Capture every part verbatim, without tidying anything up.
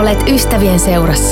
Olet ystävien seurassa.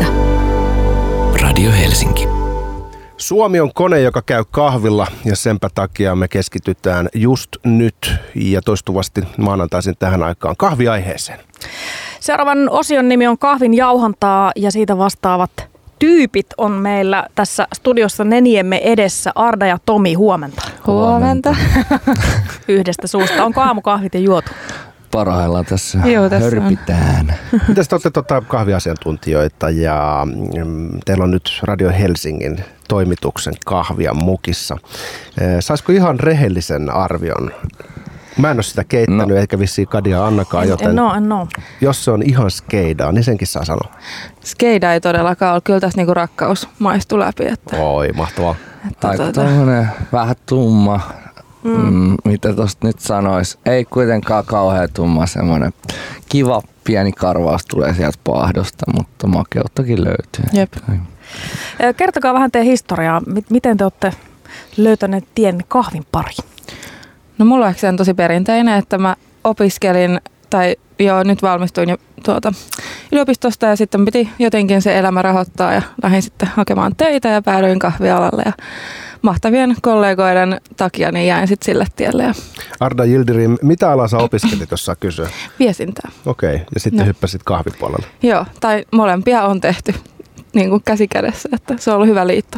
Radio Helsinki. Suomi on kone, joka käy kahvilla, ja senpä takia me keskitytään just nyt ja toistuvasti maanantaisin tähän aikaan kahviaiheeseen. Seuraavan osion nimi on kahvin jauhantaa ja siitä vastaavat tyypit on meillä tässä studiossa neniemme edessä. Arda ja Tomi, huomenta. Huomenta. Yhdestä suusta. Onko aamukahvit jo juotu? Parhaillaan tässä, Joo, tässä hörpitään. Mitäs te olette tota kahviasiantuntijoita ja teillä on nyt Radio Helsingin toimituksen kahvia mukissa. Saisiko ihan rehellisen arvion? Mä en ole sitä keittänyt, no. eikä vissiin Kadia Annakaan, joten en ole, en ole. Jos se on ihan skeidaa, niin senkin saa sanoa. Skeida ei todellakaan ole. Kyllä tässä niinku rakkaus maistuu läpi. Että, Oi, mahtavaa. että Aika tuota, tommonen vähän tumma, mm. Mm, mitä tosta nyt sanois. Ei kuitenkaan kauhean tumma, semmonen kiva pieni karvaus tulee sieltä paahdosta, mutta makeuttakin löytyy. Jep. Kertokaa vähän teidän historiaa. Miten te olette löytäneet tien kahvin pariin? No mulla on tosi perinteinen, että mä opiskelin, tai joo nyt valmistuin jo tuota yliopistosta ja sitten piti jotenkin se elämä rahoittaa ja lähdin sitten hakemaan töitä ja päädyin kahvialalle ja mahtavien kollegoiden takia niin jäin sitten sille tielle. Ja Arda Yildirim, mitä alaa sä opiskelit, jos saa kysyä? Viestintää. Okei, okay. Ja sitten no. hyppäsit kahvipuolelle. Joo, tai molempia on tehty niin kuin käsi kädessä, että se on ollut hyvä liitto.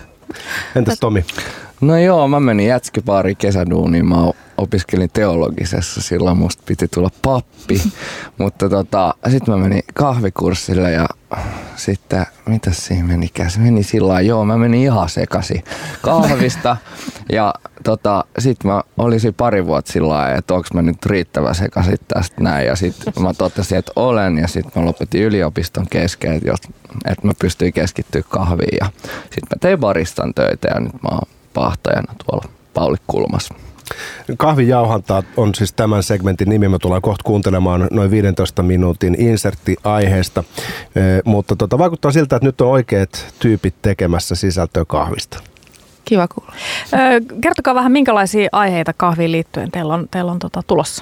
Entäs Tomi? No joo, mä menin jätskipaariin kesäduuniin, mä opiskelin teologisessa, silloin musta piti tulla pappi, mutta tota, sitten mä menin kahvikurssille ja sitten, mitäs siinä menikään, se meni sillä lailla, joo, mä menin ihan sekaisin kahvista ja tota, sitten mä olisin pari vuotta sillä lailla, että onko mä nyt riittävä sekaisin tästä näin ja sitten mä totesin, että olen ja sitten mä lopetin yliopiston kesken, että, jos, että mä pystyin keskittyä kahviin ja sitten mä tein baristan töitä ja nyt mä oon pahtajana tuolla Paulikkulmassa. Kahvijauhantaa on siis tämän segmentin nimi. Me tullaan kohta kuuntelemaan noin viidentoista minuutin insertti aiheesta, e, mutta tota, vaikuttaa siltä, että nyt on oikeat tyypit tekemässä sisältöä kahvista. Kiva kuulla. Kertokaa vähän, minkälaisia aiheita kahviin liittyen teillä on, teillä on tota, tulossa?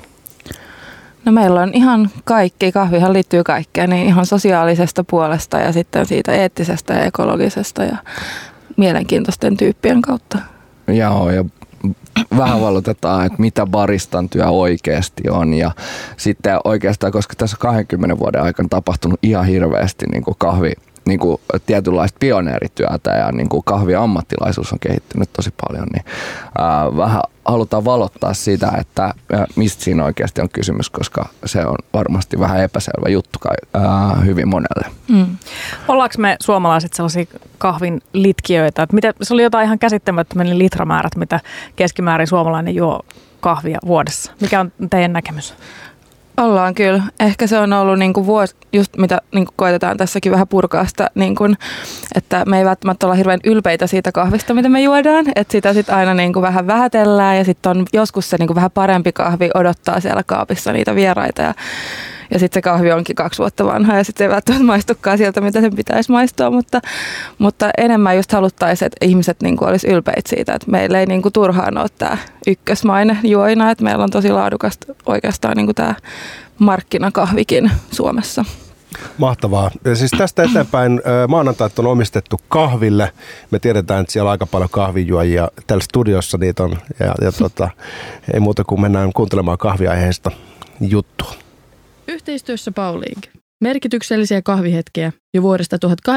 No meillä on ihan kaikki, kahvihan liittyy kaikkeen, niin ihan sosiaalisesta puolesta ja sitten siitä eettisestä ja ekologisesta ja mielenkiintoisten tyyppien kautta. Joo, ja vähän valotetaan, että mitä baristan työ oikeasti on ja sitten oikeastaan, koska tässä kahdenkymmenen vuoden aikana tapahtunut ihan hirveästi niin kuin kahvi, niin kuin tietynlaista pioneerityötä ja niin kuin kahviammattilaisuus on kehittynyt tosi paljon, niin ää, vähän halutaan valottaa sitä, että ää, mistä siinä oikeasti on kysymys, koska se on varmasti vähän epäselvä juttu ää, hyvin monelle. Mm. Ollaanko me suomalaiset sellaisia kahvin litkiöitä? Että mitä, se oli jotain ihan käsittämättömän litramäärät, mitä keskimäärin suomalainen juo kahvia vuodessa. Mikä on teidän näkemys? Ollaan kyllä. Ehkä se on ollut niinku vuosi, just mitä niinku koitetaan tässäkin vähän purkaa sitä, niinku, että me ei välttämättä olla hirveän ylpeitä siitä kahvista, mitä me juodaan. Että sitä sitten aina niinku vähän vähätellään ja sitten on joskus se niinku vähän parempi kahvi odottaa siellä kaapissa niitä vieraita. Ja, ja sitten se kahvi onkin kaksi vuotta vanha ja sitten ei välttämättä maistukaan sieltä, mitä sen pitäisi maistua. Mutta, mutta enemmän just haluttaisiin, että ihmiset niinku olisi ylpeitä siitä, että meillä ei niinku turhaan ole tämä ykkösmaine juoina. Että meillä on tosi laadukasta oikeastaan niinku tämä markkinakahvikin Suomessa. Mahtavaa. Ja siis tästä eteenpäin maanantait on omistettu kahville. Me tiedetään, että siellä on aika paljon kahvijuojia. Täällä studiossa niitä on. Ja, ja tota, ei muuta kuin mennään kuuntelemaan kahviaiheesta juttua. Yhteistyössä Pauling. Merkityksellisiä kahvihetkiä jo vuodesta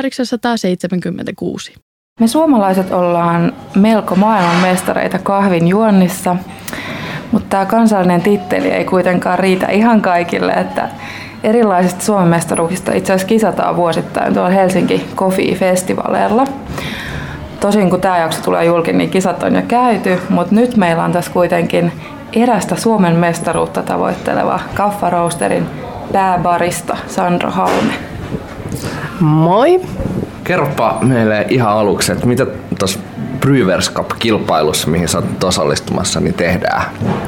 tuhatkahdeksansataaseitsemänkymmentäkuusi. Me suomalaiset ollaan melko maailmanmestareita kahvin juonnissa, mutta tämä kansallinen titteli ei kuitenkaan riitä ihan kaikille, että erilaisista Suomen mestaruuksista itse asiassa kisataan vuosittain tuolla Helsinki Coffee-festivaleilla. Tosin kun tämä jakso tulee julki, niin kisat on jo käyty, mutta nyt meillä on tässä kuitenkin erästä Suomen mestaruutta tavoitteleva Kaffaroosterin pääbarista Sandra Halme. Moi! Kerropa meille ihan aluksi, että mitä tuossa Brewers Cup-kilpailussa, mihin sä oot osallistumassa, niin tehdään?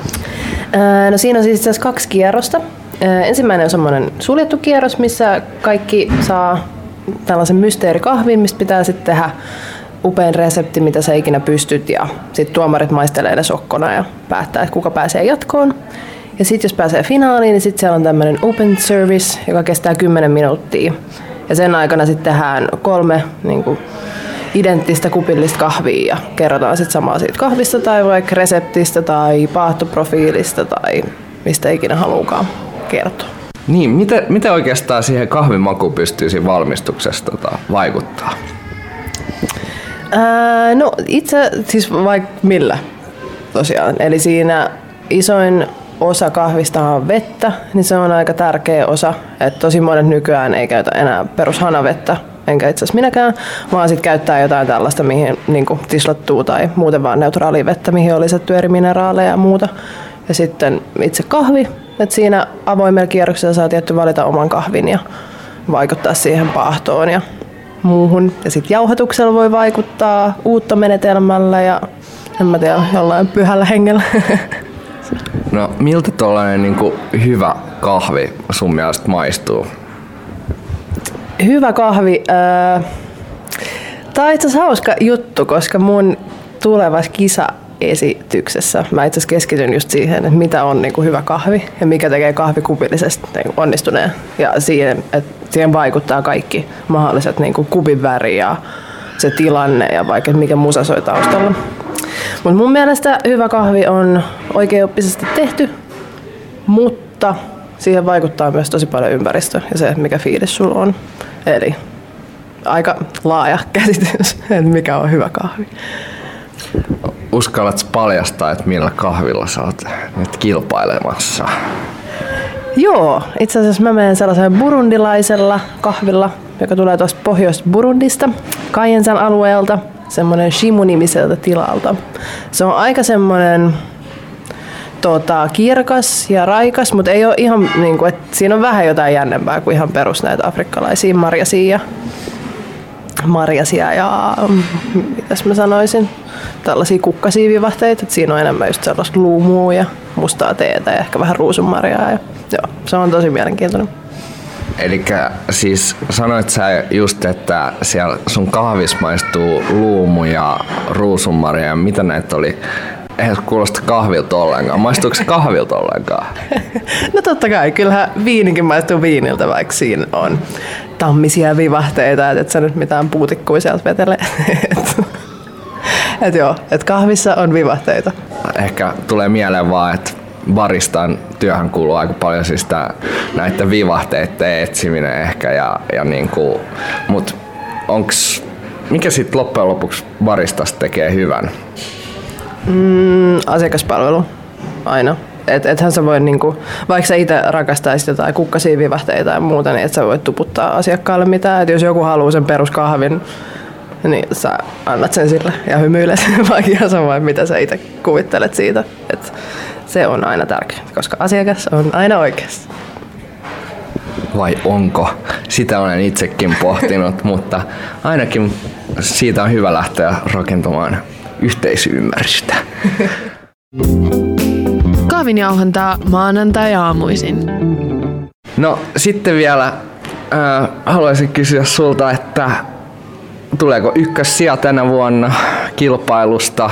No siinä on siis itse asiassa kaksi kierrosta. Ensimmäinen on semmoinen suljettu kierros, missä kaikki saa tällaisen mysteerikahvin, mistä pitää sitten tehdä upein resepti, mitä sä ikinä pystyt, ja sitten tuomarit maistelee ne sokkona ja päättää, että kuka pääsee jatkoon. Ja sitten jos pääsee finaaliin, niin sitten siellä on tämmöinen open service, joka kestää kymmenen minuuttia. Ja sen aikana sitten tehdään kolme niin kuin, identtistä kupillista kahvia ja kerrotaan sitten samaa siitä kahvista tai vaikka reseptistä tai paahtoprofiilista tai mistä ikinä haluukaan kertoa. Niin, miten, miten oikeastaan siihen kahvimakuun pystyy siinä valmistuksessa tota, vaikuttaa? Ää, no itse siis vaikka millä tosiaan. Eli siinä isoin osa kahvista on vettä, niin se on aika tärkeä osa. Että tosi monet nykyään ei käytä enää perushanavettä, enkä itse asiassa minäkään, vaan sitten käyttää jotain tällaista, mihin niin kuin tislattuu tai muuten vaan neutraalia vettä, mihin on lisätty eri mineraaleja ja muuta. Ja sitten itse kahvi, että siinä avoimella kierroksella saa tietty valita oman kahvin ja vaikuttaa siihen paahtoon ja muuhun. Ja sitten jauhatuksella voi vaikuttaa uuttomenetelmällä ja en mä tiedä, jollain pyhällä hengellä. No miltä tuollainen niin kuin hyvä kahvi sun mielestä maistuu? Hyvä kahvi. Äh, Tämä on itse asiassa hauska juttu, koska mun tulevassa kisaesityksessä mä itse asiassa keskityn just siihen, että mitä on niin kuin hyvä kahvi ja mikä tekee kahvikupillisesti niin onnistuneen. Ja siihen, että siihen vaikuttaa kaikki mahdolliset niin kuin kupin väri ja se tilanne ja vaikka mikä musa soi taustalla. Mutta mun mielestä hyvä kahvi on oikeaoppisesti tehty, mutta siihen vaikuttaa myös tosi paljon ympäristö ja se, mikä fiilis sulla on. Eli aika laaja käsitys, että mikä on hyvä kahvi. Uskallatko paljastaa, että millä kahvilla sä oot nyt kilpailemassa? Joo, itse asiassa mä menen sellaisella burundilaisella kahvilla, joka tulee tuosta Pohjois-Burundista, Kayensan alueelta, semmoinen Shimu-nimiseltä tilalta. Se on aika semmoinen tota, kirkas ja raikas, mutta ei ole ihan niin kuin, että siinä on vähän jotain jännempää kuin ihan perus näitä afrikkalaisia marjasia, marjasia ja mitäs mä sanoisin, tällaisia kukkasiivivahteita, että siinä on enemmän just sellaista luumua ja mustaa teetä ja ehkä vähän ruusunmarjaa ja joo, se on tosi mielenkiintoinen. Elikkä siis sanoit sä just, että siellä sun kahvis maistuu luumu ja ruusunmarja ja mitä näitä oli? Eihän se kuulosta kahvilta ollenkaan. Maistuuko se kahvilta ollenkaan? No totta kai, kyllähän viinikin maistuu viiniltä, vaikka siinä on tammisia vivahteita, et et sä nyt mitään puutikkuja sieltä vetele. et, et joo, et kahvissa on vivahteita. Ehkä tulee mieleen vaan, että baristan työhön kuuluu aika paljon siis tää, näiden vivahteiden etsiminen ehkä ja, ja niinku, mut onks, mikä sit loppujen lopuksi baristasta tekee hyvän? Mm, asiakaspalvelu, aina. Et, ethän sä voi, niinku, vaikka sä itse rakastaisit jotain kukkasia vivahteita ja muuta, niin et sä voi tuputtaa asiakkaalle mitään. Et jos joku haluaa sen peruskahvin, niin sä annat sen sille ja hymyilet, vaikka ihan sama, mitä sä itse kuvittelet siitä. Et se on aina tärkeää, koska asiakas on aina oikeassa. Vai onko? Sitä olen itsekin pohtinut, mutta ainakin siitä on hyvä lähteä rakentamaan yhteisymmärrystä. Kahvinjauhantaa maanantai-aamuisin. No sitten vielä äh, haluaisin kysyä sulta, että tuleeko ykkössija tänä vuonna kilpailusta?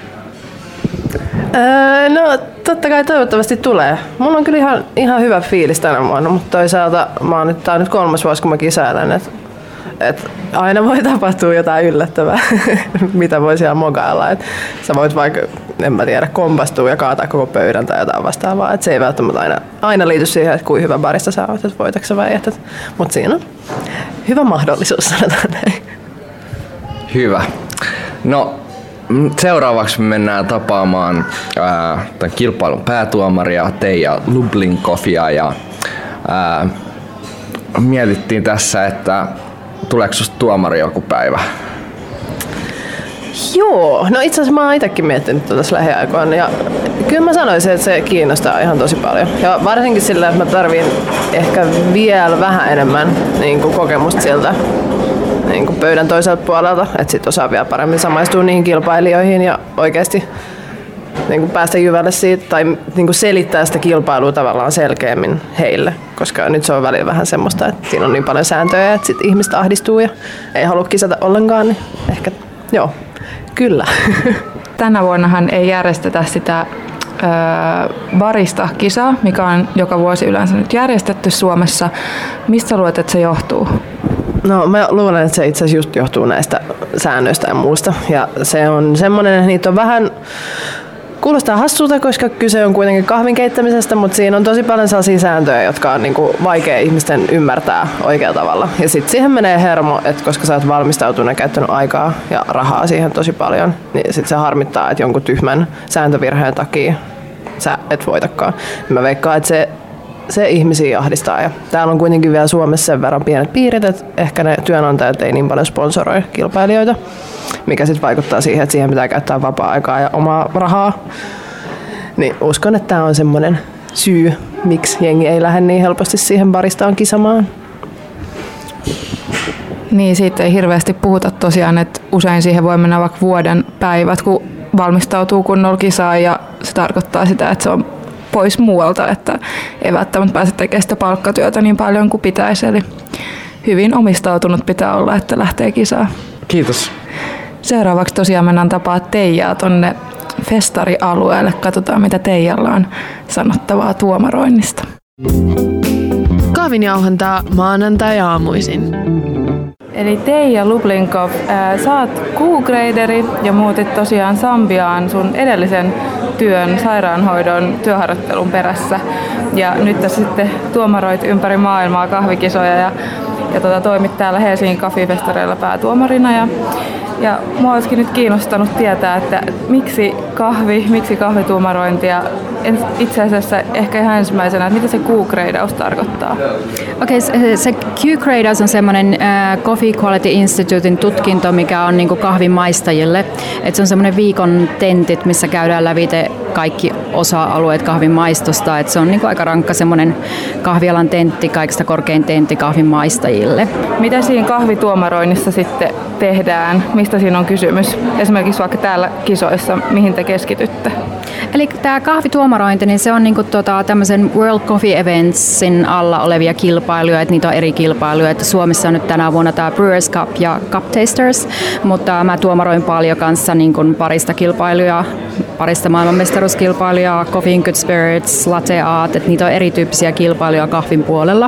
Öö, no totta kai toivottavasti tulee. Mulla on kyllä ihan, ihan hyvä fiilis tänä vuonna, mutta toisaalta mä oon nyt, tää on nyt kolmas vuosi kun mä kisailen, että et aina voi tapahtua jotain yllättävää, mitä voi siellä mokailla. Et sä voit vaikka, en mä tiedä, kompastua ja kaataa koko pöydän tai jotain vastaavaa. Et se ei välttämättä aina, aina liity siihen, että kuinka hyvä barista sä oot, että voitako sä vai et. Mutta siinä on hyvä mahdollisuus, sanotaan näin. Hyvä. No seuraavaksi me mennään tapaamaan ää, tämän kilpailun päätuomaria Teija Lublinkovia ja ää, mietittiin tässä, että tuleeko susta tuomari joku päivä? Joo, no itse asiassa mä oon itsekin miettinyt tuota lähiaikoina ja kyllä mä sanoisin, että se kiinnostaa ihan tosi paljon. Ja varsinkin sillä, että mä tarvin ehkä vielä vähän enemmän niin kuin kokemusta sieltä niin kuin pöydän toiselta puolelta, että sit osaa vielä paremmin samaistua niihin kilpailijoihin ja oikeasti niin kuin päästä jyvälle siitä tai niin kuin selittää sitä kilpailua tavallaan selkeämmin heille, koska nyt se on välillä vähän semmoista, että siinä on niin paljon sääntöjä, että sit ihmiset ahdistuu ja ei halua kisata ollenkaan, niin ehkä joo, kyllä. Tänä vuonnahan ei järjestetä sitä barista-kisa, mikä on joka vuosi yleensä nyt järjestetty Suomessa. Mistä luulet, että se johtuu? No mä luulen, että se itse asiassa just johtuu näistä säännöistä ja muusta. Ja se on semmoinen, että niitä on vähän... Kuulostaa hassulta, koska kyse on kuitenkin kahvin keittämisestä, mutta siinä on tosi paljon sellaisia sääntöjä, jotka on niinku vaikea ihmisten ymmärtää oikealla tavalla. Ja sitten siihen menee hermo, että koska sä oot valmistautunut ja käyttänyt aikaa ja rahaa siihen tosi paljon, niin sitten se harmittaa, että jonkun tyhmän sääntövirheen takia sä et voitakaan. Mä veikkaan, että se, se ihmisiä ahdistaa. Ja täällä on kuitenkin vielä Suomessa sen verran pienet piirit, että ehkä ne työnantajat ei niin paljon sponsoroi kilpailijoita, mikä sitten vaikuttaa siihen, että siihen pitää käyttää vapaa-aikaa ja omaa rahaa. Niin uskon, että tämä on semmoinen syy, miksi jengi ei lähde niin helposti siihen baristaan kisamaan. Niin, siitä ei hirveästi puhuta tosiaan, että usein siihen voi mennä vaikka vuoden päivät, kun valmistautuu kunnolla kisaan, ja se tarkoittaa sitä, että se on pois muualta, että ei välttämättä pääse tekemään sitä palkkatyötä niin paljon kuin pitäisi. Eli hyvin omistautunut pitää olla, että lähtee kisaan. Kiitos. Seuraavaksi tosiaan mennään tapaa Teijaa tonne festarialueelle. Katsotaan, mitä Teijalla on sanottavaa tuomaroinnista. Kahvinjauhantaa maanantai-aamuisin. Eli Teija Lublinkov, ää, sä oot Q-graderi ja muutit tosiaan Sambiaan sun edellisen työn, sairaanhoidon työharjoittelun perässä. Ja nyt tässä sitten tuomaroit ympäri maailmaa kahvikisoja ja, ja tota, toimit täällä Helsingin kahvifestareilla päätuomarina. Ja, ja mua olisikin nyt kiinnostanut tietää, että miksi kahvi, miksi kahvituomarointi ja itse asiassa ehkä ihan ensimmäisenä, että mitä se Q-gradeaus tarkoittaa? Okei, okay, se Q-gradeaus on semmoinen uh, Coffee Quality Institutein tutkinto, mikä on niinku kahvin maistajille. Et se on semmoinen viikon tentit, missä käydään lävite kaikki osa-alueet kahvin maistosta. Et se on niinku aika rankka semmoinen kahvialan tentti, kaikista korkein tentti kahvin maistajille. Mitä siinä kahvituomaroinnissa sitten tehdään? Mistä siinä on kysymys? Esimerkiksi vaikka täällä kisoissa, mihin te keskitytte? Eli tämä kahvituomarointi, niin se on niinku tota, tämmöisen World Coffee Eventsin alla olevia kilpailuja, että niitä on eri kilpailuja. Että Suomessa on nyt tänä vuonna tämä Brewers Cup ja Cup Tasters, mutta mä tuomaroin paljon kanssa niin kuin parista kilpailuja, parista maailmanmestaruuskilpailuja, Coffee and Good Spirits, Latte Art, että niitä on erityyppisiä kilpailuja kahvin puolella.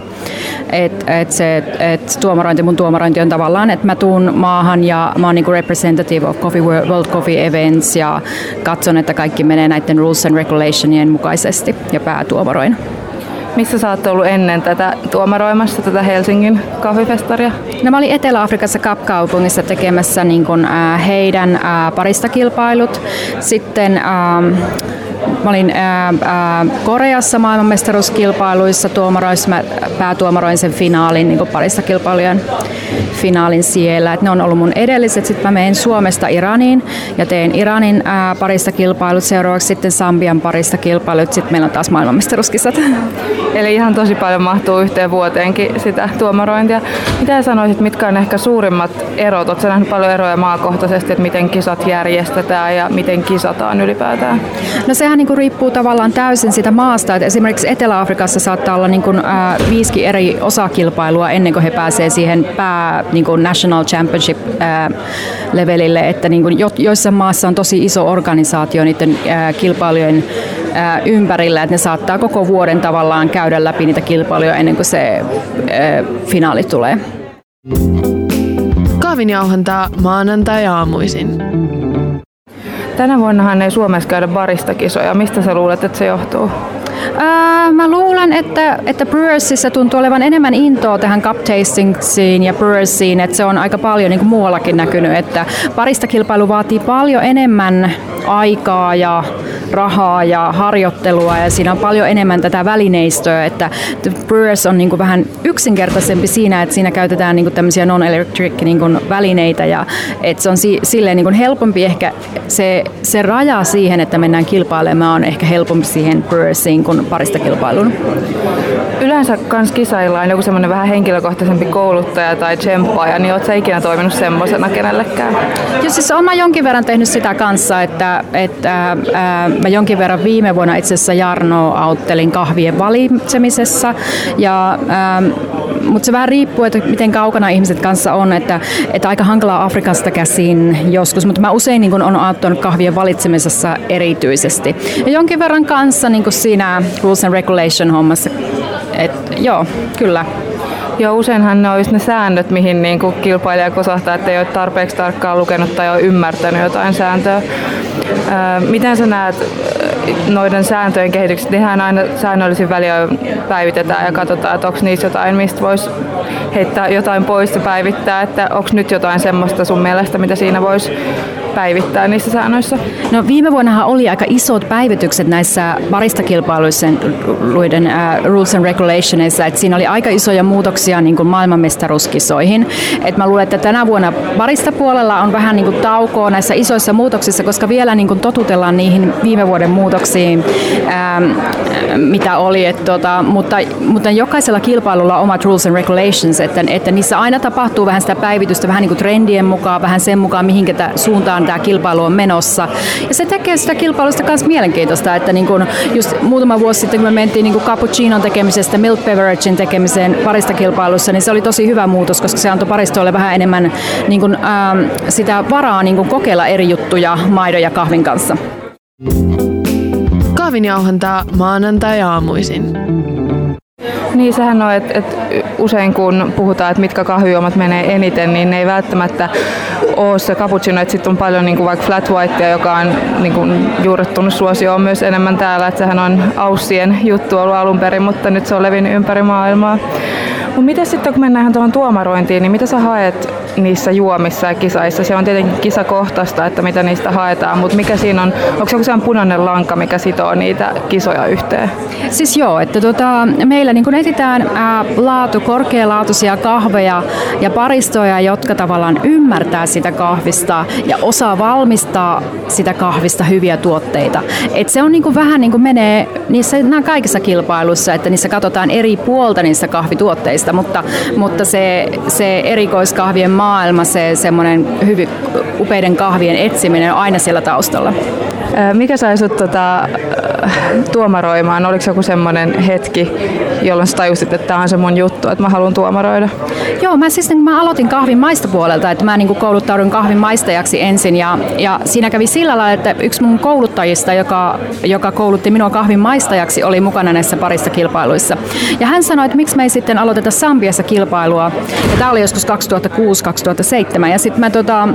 Et, et se, et tuomarointi, mun tuomarointi on tavallaan, että mä tuun maahan ja mä oon niinku representative of Coffee World Coffee Events ja katson, että kaikki menee näiden rules and regulationien mukaisesti ja päätuomaroin. Missä sä oot ollut ennen tätä tuomaroimassa, tätä Helsingin kahvifestaria? No, mä olin Etelä-Afrikassa Cap-kaupungissa tekemässä niin kun, äh, heidän äh, paristakilpailut. Sitten äh, mä olin äh, äh, Koreassa maailmanmestaruuskilpailuissa tuomaroissa. Mä päätuomaroin sen finaalin, niin paristakilpailujen finaalin siellä. Et ne on ollut mun edelliset. Sitten mä menen Suomesta Iraniin ja teen Iranin äh, paristakilpailut. Seuraavaksi sitten Sambian paristakilpailut. Sitten meillä on taas maailmanmestaruuskisat. Eli ihan tosi paljon mahtuu yhteen vuoteenkin sitä tuomarointia. Mitä sanoisit, mitkä on ehkä suurimmat erot? Oletko nähnyt paljon eroja maakohtaisesti, että miten kisat järjestetään ja miten kisataan ylipäätään? No sehän niin kuin riippuu tavallaan täysin sitä maasta. Että esimerkiksi Etelä-Afrikassa saattaa olla niin kuin, äh, viisikin eri osakilpailua ennen kuin he pääsee siihen pää niin kuin National Championship äh, levelille. Että niin kuin jo, joissain maassa on tosi iso organisaatio niiden äh, kilpailujen äh, ympärillä, että ne saattaa koko vuoden tavallaan käydä läpi niitä kilpailuja ennen kuin se äh, finaali tulee. Kahvinjauhantaa maanantai-aamuisin. Tänä vuonnahan ei Suomessa käydä baristakisoja. Mistä sä luulet, että se johtuu? Ää, mä luulen, että, että Brewersissa tuntuu olevan enemmän intoa tähän cup tastingsiin ja Brewersiin, että se on aika paljon niin kuin muuallakin näkynyt, että baristakilpailu vaatii paljon enemmän aikaa ja rahaa ja harjoittelua ja siinä on paljon enemmän tätä välineistöä, että Brewers on niin kuin vähän yksinkertaisempi siinä, että siinä käytetään niin kuin tämmöisiä non-electric niin kuin välineitä ja että se on si- silleen niin kuin helpompi ehkä se, se raja siihen, että mennään kilpailemaan on ehkä helpompi siihen Brewersiin kuin paristakilpailuun. yleensä kans kisailla on joku semmoinen vähän henkilökohtaisempi kouluttaja tai tsemppaaja, niin ootko sä ikinä toiminut semmosena kenellekään? Joo, siis olen mä jonkin verran tehnyt sitä kanssa, että, että ää, mä jonkin verran viime vuonna itse asiassa Jarno auttelin kahvien valitsemisessa, ja, ää, mutta se vähän riippuu, että miten kaukana ihmiset kanssa on, että, että aika hankalaa Afrikasta käsin joskus, mutta mä usein niin kun on auttanut kahvien valitsemisessa erityisesti. Ja jonkin verran kanssa niin kun siinä rules and regulation hommassa, että joo, kyllä. Joo, useinhan ne on just ne säännöt, mihin niinku kilpailija kosahtaa, että ei ole tarpeeksi tarkkaan lukenut tai ole ymmärtänyt jotain sääntöä. Ää, miten sä näet noiden sääntöjen kehitykset? Nehän aina säännöllisin väliin päivitetään ja katsotaan, että onko niissä jotain, mistä voisi heittää jotain pois ja päivittää, että onko nyt jotain semmoista sun mielestä, mitä siinä voisi päivittää niissä säännöissä? No viime vuonnahan oli aika isot päivitykset näissä baristakilpailuissa, luiden uh, rules and regulationissa, että siinä oli aika isoja muutoksia niin kuin maailmanmestaruuskisoihin. Et mä luulen, että tänä vuonna baristapuolella on vähän niin kuin taukoa näissä isoissa muutoksissa, koska vielä niin kuin totutellaan niihin viime vuoden muutoksiin, ähm, mitä oli. Et, tota, mutta, mutta jokaisella kilpailulla on omat rules and regulations, että, että niissä aina tapahtuu vähän sitä päivitystä, vähän niin kuin trendien mukaan, vähän sen mukaan, mihinkä suuntaan tämä kilpailu on menossa. Ja se tekee sitä kilpailusta myös mielenkiintoista, että niin kuin just muutama vuosi sitten, kun me mentiin niin kuin cappuccinon tekemisestä milk beveragein tekemiseen baristakilpailussa, niin se oli tosi hyvä muutos, koska se antoi baristoille vähän enemmän niin kuin, ähm, sitä varaa niin kuin kokeilla eri juttuja maidon ja kahvin kanssa. Kahvinjauhantaa maanantai-aamuisin. Niin, sehän on, että et usein kun puhutaan, että mitkä kahvijuomat menee eniten, niin ne ei välttämättä ole se cappuccino, että sitten on paljon niin kuin vaikka flat whitea, joka on niin kuin juurrettunut suosioon myös enemmän täällä, että sehän on Aussien juttu ollut alun perin, mutta nyt se on levinnyt ympäri maailmaa. Mutta miten sitten, kun mennään tuohon tuomarointiin, niin mitä sä haet niissä juomissa ja kisaissa? Se on tietenkin kisakohtaista, että mitä niistä haetaan, mutta mikä siinä on, onko se joku sellainen punainen lanka, mikä sitoo niitä kisoja yhteen? Siis joo, että tota, meillä niin kun etsitään ää, laatu, korkealaatuisia kahveja ja baristoja, jotka tavallaan ymmärtää sitä kahvista ja osaa valmistaa sitä kahvista hyviä tuotteita. Et se on niin kun vähän niin kuin menee niissä kaikissa kilpailuissa, että niissä katsotaan eri puolta niissä kahvituotteista, mutta, mutta se, se erikoiskahvien maailma, se semmoinen hyvin upeiden kahvien etsiminen on aina siellä taustalla. Mikä sai sut tota, tuomaroimaan? Oliko joku semmoinen hetki, jolloin sä tajusit, että tämä on se mun juttu, että mä haluan tuomaroida? Joo, mä siis mä aloitin kahvin maistopuolelta, että mä niin kouluttaudun kahvin maistajaksi ensin ja, ja siinä kävi sillä lailla, että yksi mun kouluttajista, joka, joka koulutti minua kahvin maistajaksi, oli mukana näissä baristakilpailuissa. Ja hän sanoi, että miksi me ei sitten aloiteta Sambiassa kilpailua. Ja tämä oli joskus kaksituhattakuusi kaksituhattaseitsemän ja sitten mä, tota,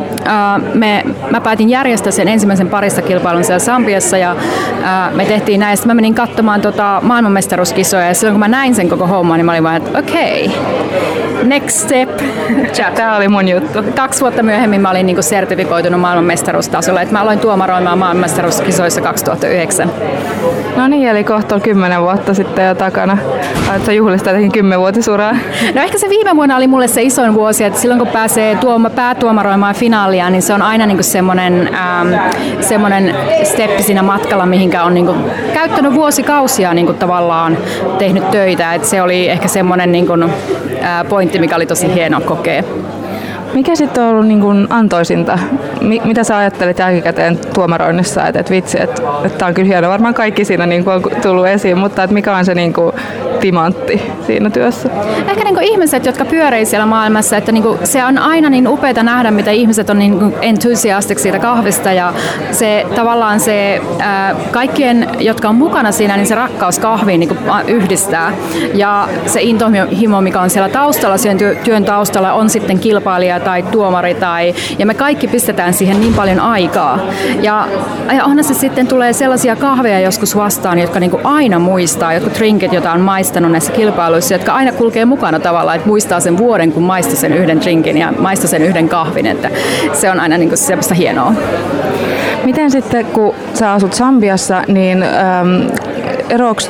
me, mä päätin järjestää sen ensimmäisen baristakilpailun siellä Sambiassa ja ää, me tehtiin näin. Sitten mä menin katsomaan tota, maailmanmestaruuskisoja ja silloin kun mä näin sen koko homman, niin mä olin vaan, että okei, okay, next step. Tämä oli mun juttu. Kaksi vuotta myöhemmin mä olin niin kuin sertifikoitunut maailmanmestaruustasolla, että mä aloin tuomaroimaan maailmanmestaruuskisoissa kaksituhattayhdeksän. No niin, eli kohta on kymmenen vuotta sitten jo takana. Oletko juhlistaa jotenkin kymmenvuotisuraa? No ehkä se viime vuonna oli mulle se isoin vuosi, että silloin kun pääsee tuoma, päätuomaroimaan finaalia, niin se on aina niin kuin semmoinen, ähm, semmoinen steppi siinä matkalla, mihinkä on niin kuin käyttänyt vuosikausia niin kuin tavallaan tehnyt töitä. Et se oli ehkä semmoinen niin kuin, ää, pointti, mikä oli tosi hieno kokea. Mikä sitten on ollut niin kuin antoisinta? Mi- mitä sä ajattelit jälkikäteen tuomaroinnissa, että et vitsi, että et tää on kyllä hieno. Varmaan kaikki siinä niin kuin on tullut esiin, mutta et mikä on se niin kuin timantti siinä työssä? Ehkä niin kuin ihmiset, jotka pyörii siellä maailmassa, että niin kuin se on aina niin upeaa nähdä, mitä ihmiset on niin kuin enthusiastiksi siitä kahvista ja se tavallaan se ää, kaikkien, jotka on mukana siinä, niin se rakkaus kahviin niin kuin yhdistää ja se intohimo, mikä on siellä taustalla, sen työn taustalla on sitten kilpailija tai tuomari tai, ja me kaikki pistetään siihen niin paljon aikaa. Ja, ja onhan se sitten tulee sellaisia kahveja joskus vastaan, jotka niin kuin aina muistaa, jotkut drinkit, joita on maistanut näissä kilpailuissa, jotka aina kulkee mukana tavallaan, että muistaa sen vuoden, kun maistaa sen yhden drinkin ja maistaa sen yhden kahvin, että se on aina niin kuin semmoista hienoa. Miten sitten, kun sä asut Sambiassa, niin ähm, eroaks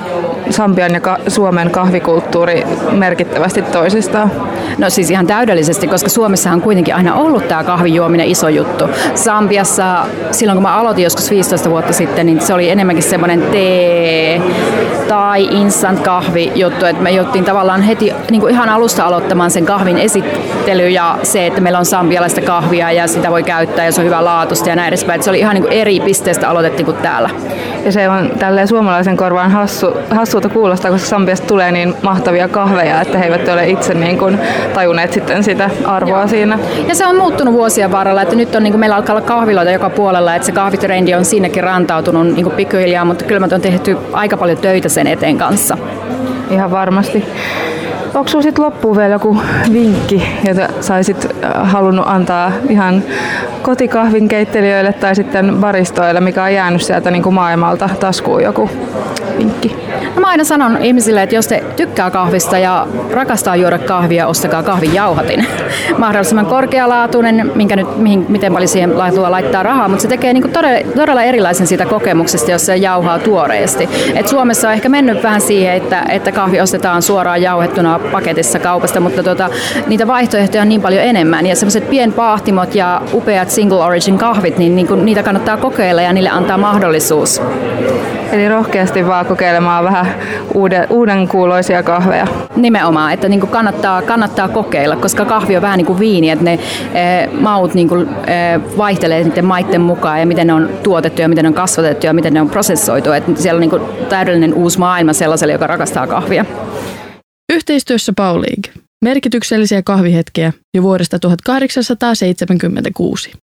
Sambian ja ka- Suomen kahvikulttuuri merkittävästi toisistaan? No siis ihan täydellisesti, koska Suomessahan on kuitenkin aina ollut tämä kahvin juominen iso juttu. Sambiassa, silloin kun mä aloitin joskus viisitoista vuotta sitten, niin se oli enemmänkin semmoinen tee tai instant kahvi juttu, että me jouttiin tavallaan heti niin kuin ihan alusta aloittamaan sen kahvin esittely ja se, että meillä on sambialaista kahvia ja sitä voi käyttää ja se on hyvä laatusta ja näin edespäin. Että se oli ihan niin kuin eri pisteestä aloitettiin kuin täällä. Ja se on tälleen suomalaisen korvaan hassu, hassulta kuulostaa, koska Sambiasta tulee niin mahtavia kahveja, että he eivät ole itse niin kuin tajuneet sitten sitä arvoa siinä. Ja se on muuttunut vuosien varrella, että nyt on, niin kuin meillä alkaa olla kahviloita joka puolella, että se kahvitrendi on sinnekin rantautunut niin kuin pikkuhiljaa, mutta kyllä me on tehty aika paljon töitä sen eteen kanssa. Ihan varmasti. Onko sinulla sitten loppuun vielä joku vinkki, jota saisit halunnut antaa ihan kotikahvin keittelijöille tai sitten baristoille, mikä on jäänyt sieltä niin kuin maailmalta taskuun joku vinkki? No mä aina sanon ihmisille, että jos te tykkää kahvista ja rakastaa juoda kahvia, ostakaa kahvijauhatin. Mahdollisimman korkealaatuinen, minkä nyt, mihin, miten paljon siihen laittaa rahaa, mutta se tekee niin kuin todella, todella erilaisen siitä kokemuksesta, jos se jauhaa tuoreesti. Et Suomessa on ehkä mennyt vähän siihen, että, että kahvi ostetaan suoraan jauhettuna paketissa kaupasta, mutta tota, niitä vaihtoehtoja on niin paljon enemmän. Ja semmoiset pienpaahtimot ja upeat single origin kahvit, niin, niin kuin, niitä kannattaa kokeilla ja niille antaa mahdollisuus. Eli rohkeasti vaan kokeilemaan vähän uuden, uuden kuuloisia kahveja. Nimenomaan, että niin kuin kannattaa, kannattaa kokeilla, koska kahvi on vähän niin kuin viini, että ne e, maut niin kuin, e, vaihtelee niiden maitten mukaan ja miten ne on tuotettu ja miten ne on kasvatettu ja miten ne on prosessoitu. Että siellä on niin kuin täydellinen uusi maailma sellaiselle, joka rakastaa kahvia. Yhteistyössä Paulig. Merkityksellisiä kahvihetkiä jo vuodesta tuhatkahdeksansataaseitsemänkymmentäkuusi.